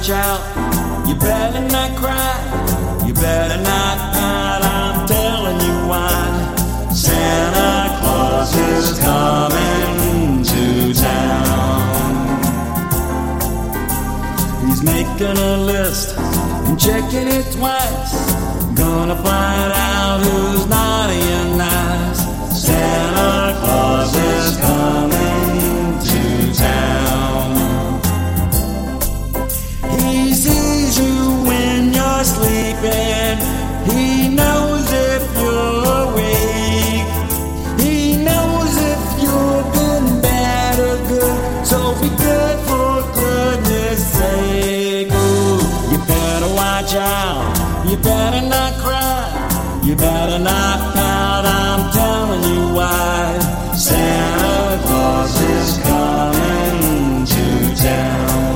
watch out. You better not cry. You better not pout. I'm telling you why. Santa Claus is coming to town. He's making a list and checking it twice. Gonna find out who's naughty and nice. Santa Claus is coming to town. He sees you when you're sleeping. He knows if you're awake. He knows if you've been bad or good. So be good for goodness sake. Ooh, you better watch out. You better not cry. You better not pout. I'm telling you why. Santa Claus is coming to town.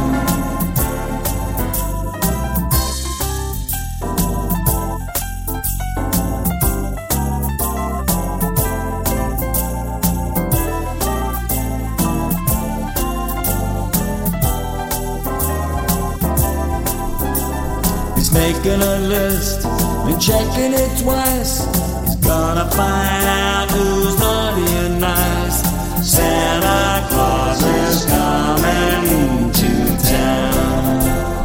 He's making a list and checking it twice. He's gonna find out who's naughty and nice. Santa Claus is coming to town.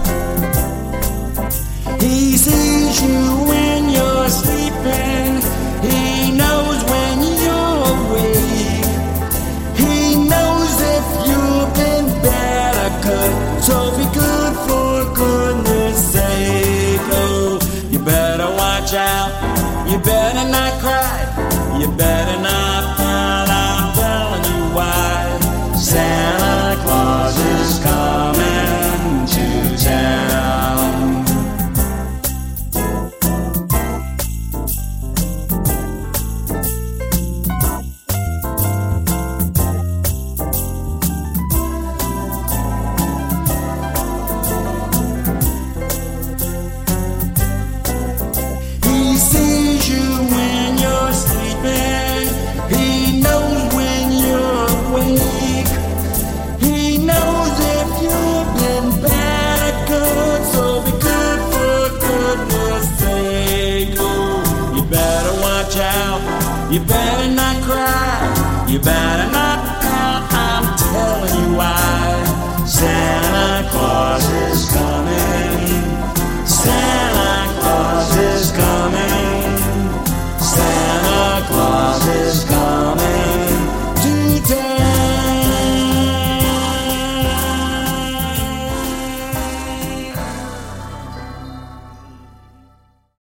He sees you when you're sleeping. He knows when you're awake. He knows if you've been bad or good. So be good for goodness sake. Oh, you better watch out. You better not cry. You better